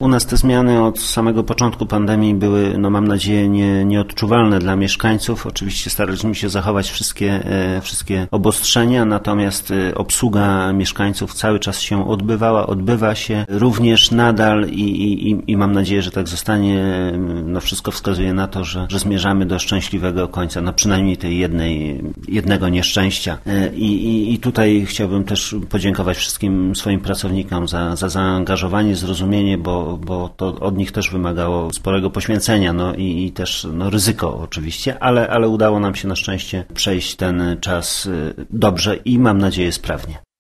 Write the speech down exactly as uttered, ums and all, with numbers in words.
U nas te zmiany od samego początku pandemii były, no mam nadzieję, nie, nieodczuwalne dla mieszkańców. Oczywiście staraliśmy się zachować wszystkie, e, wszystkie obostrzenia, natomiast e, obsługa mieszkańców cały czas się odbywała, odbywa się również nadal i, i, i mam nadzieję, że tak zostanie. No wszystko wskazuje na to, że, że zmierzamy do szczęśliwego końca, no przynajmniej tej jednej, jednego nieszczęścia. E, i, i, I tutaj chciałbym też podziękować wszystkim swoim pracownikom za, za zaangażowanie, zrozumienie, bo, bo to od nich też wymagało sporego poświęcenia, no i, i też no, ryzyko oczywiście, ale, ale udało nam się na szczęście przejść ten czas dobrze i mam nadzieję sprawnie.